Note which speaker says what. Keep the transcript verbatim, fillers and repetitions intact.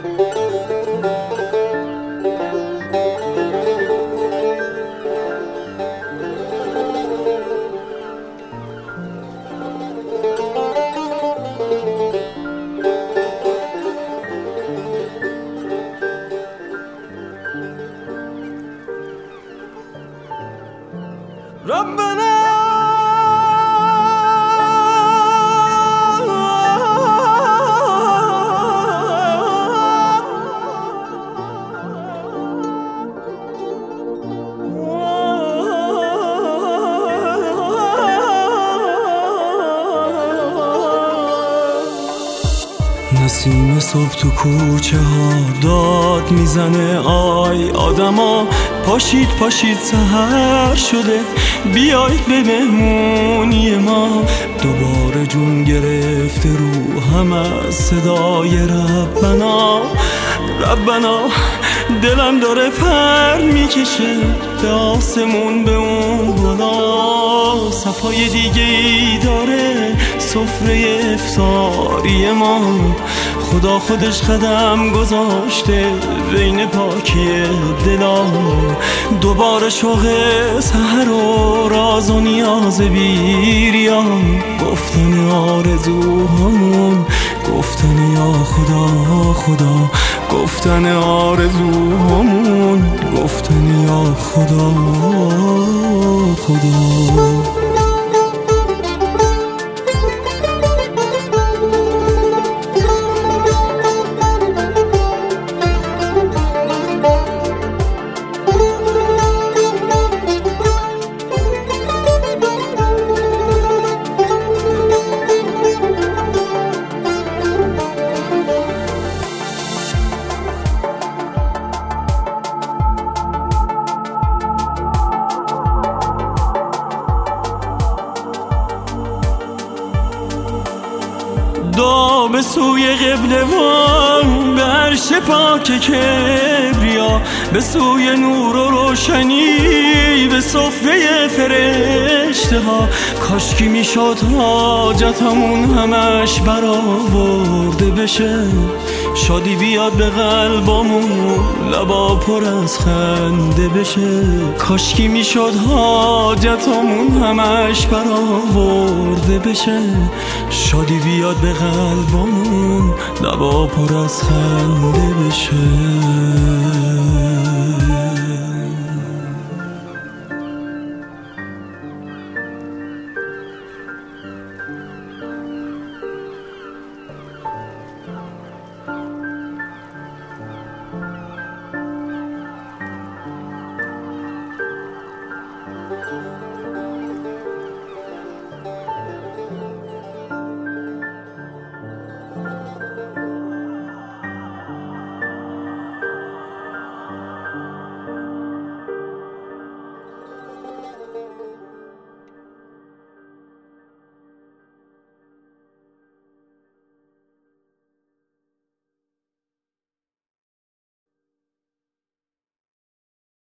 Speaker 1: ربنا نسیم صبح تو کوچه ها داد میزنه آی آدما پاشید پاشید سحر شده بیایید به مهمونی ما دوباره جون گرفته رو هم از صدای ربنا ربنا دلم داره پر میکشه به آسمون به اون بالا صفای دیگه ای داره سفره افطاری ما خدا خودش قدم گذاشته بین پاکی دلا دوباره شوق سحر و راز و نیاز بیریان گفتن آرزوهامون گفتن یا خدا خدا گفتن آرزوهامون گفتن یا خدا خدا دعا به سوی قبله وان به عرش پاک کبریا به سوی نور و روشنی به صفه فرشته ها کاشکی میشد حاجتمون همش برآورده بشه شادی بیاد به قلبامون لبا پر از خنده بشه کاشکی میشد حاجتمون همش برآورده بشه شادی بیاد به قلبامون لبا پر از خنده بشه